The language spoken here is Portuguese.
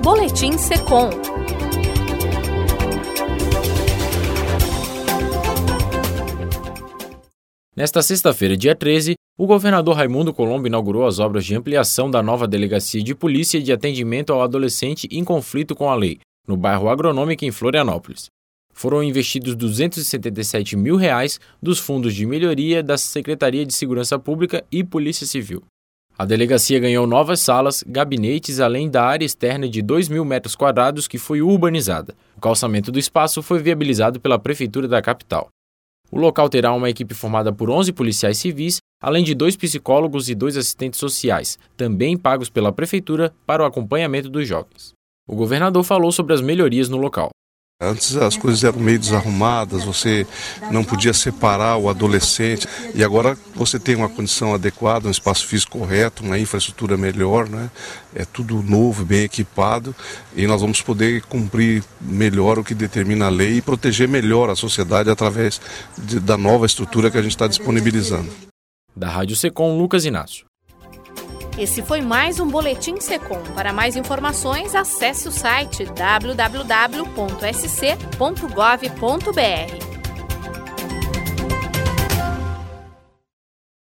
Boletim Secom. Nesta sexta-feira, dia 13, o governador Raimundo Colombo inaugurou as obras de ampliação da nova Delegacia de Polícia de Atendimento ao Adolescente em Conflito com a Lei, no bairro Agronômico, em Florianópolis. Foram investidos R$ 277 mil dos fundos de melhoria da Secretaria de Segurança Pública e Polícia Civil. A delegacia ganhou novas salas, gabinetes, além da área externa de 2.000 metros quadrados que foi urbanizada. O calçamento do espaço foi viabilizado pela Prefeitura da capital. O local terá uma equipe formada por 11 policiais civis, além de 2 psicólogos e 2 assistentes sociais, também pagos pela Prefeitura para o acompanhamento dos jovens. O governador falou sobre as melhorias no local. Antes as coisas eram meio desarrumadas, você não podia separar o adolescente e agora você tem uma condição adequada, um espaço físico correto, uma infraestrutura melhor, né? É tudo novo, bem equipado e nós vamos poder cumprir melhor o que determina a lei e proteger melhor a sociedade através da nova estrutura que a gente está disponibilizando. Da Rádio Secom, Lucas Inácio. Esse foi mais um Boletim Secom. Para mais informações, acesse o site www.sc.gov.br.